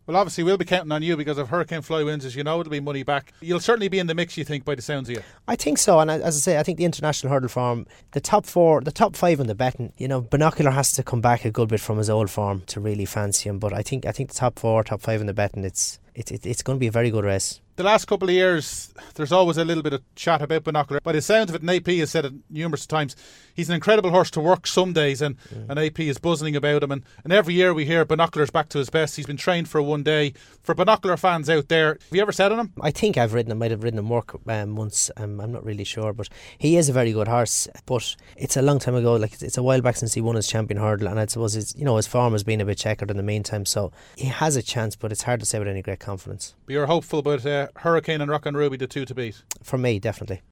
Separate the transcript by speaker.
Speaker 1: Well, obviously we'll be counting on you, because if Hurricane Fly wins, as you know, it'll be money back. You'll certainly be in the mix, you think, by the sounds of you.
Speaker 2: I think so, and as I say, I think the international hurdle form, the top five in the betting, Binocular has to come back a good bit from his old form to really fancy him. But I think the top five in the betting, it's going to be a very good race.
Speaker 1: The last couple of years, there's always a little bit of chat about Binocular. By the sounds of it, and AP has said it numerous times, he's an incredible horse to work some days, and AP is buzzing about him. And every year we hear Binocular's back to his best. He's been trained for one day. For Binocular fans out there, have you ever said on him?
Speaker 2: I think I've ridden him, might have ridden him work once. I'm not really sure, but he is a very good horse. But it's a long time ago, like it's a while back since he won his champion hurdle, and I suppose his form has been a bit checkered in the meantime. So he has a chance, but it's hard to say with any great confidence.
Speaker 1: But you're hopeful about Hurricane and Rock and Ruby, the two to beat?
Speaker 2: For me, definitely.